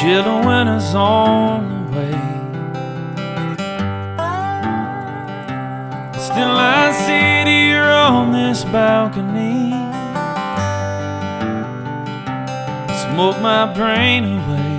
Chilling winter's on the way. Still I sit here on this balcony, smoke my brain away.